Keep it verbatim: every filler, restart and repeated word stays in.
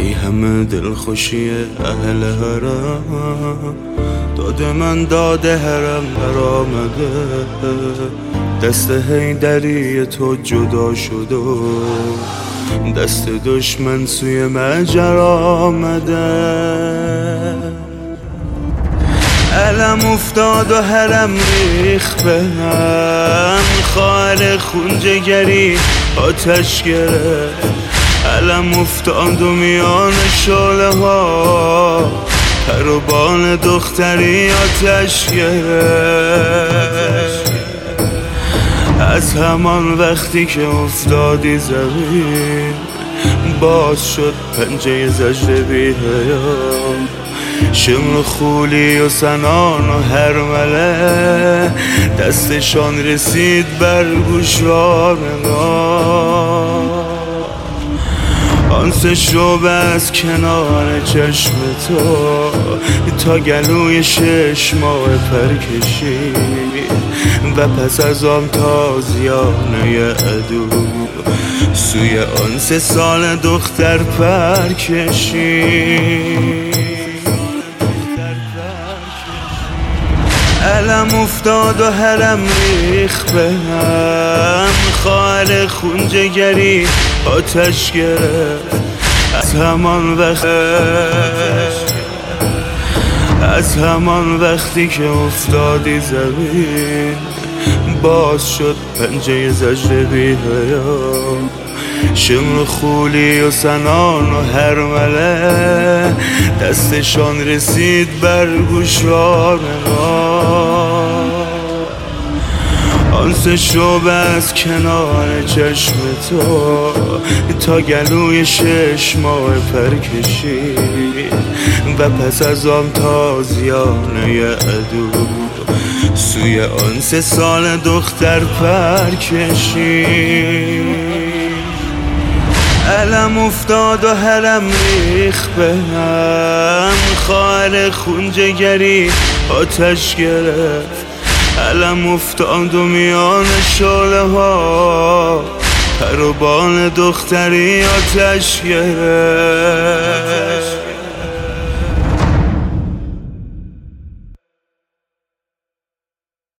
ای همه دلخوشی اهل حرم، داد من داده حرم در آمده، دست حیدری تو جدا شد و دست دشمن سوی مجر آمده. علم افتاد و حرم ریخ به هم، خواهر خون جگری آتش گرفت. علم افتاد و میان شعله ها، پر و بال دختری آتش گرفت. از همان وقتی که افتادی زمین، باز شد پنجه زجر بی حیام. شمر خولی و سنان و هرمله، دستشان رسید بر گوشوار ما. آن سه شعبه از کنار چشم تو تا گلوی شش ماه پر کشید، و پس از آن تازیانه عدو سوی آن سه سال دختر پر کشید. علم افتاد و حرم ریخ به هم، خواهر خون جگری آتش گرفت. از همان وقت از همان وقتی که افتادی زمین، باز شد پنجه زجر بی حیام. شمر خولی و سنان و هرمله، دستشان رسید بر گوشوار ما. آن سه شعبه از کنار چشم تو تا گلوی شش ماه پر کشید، و پس از آن تازیانه عدو سوی آن سه سال دختر پر کشید. علم افتاد و حرم ریخ به هم، خواهر خون جگری آتش گرفت. علم افتاد و میان شعله ها، پر و بال دختری آتش گرفت.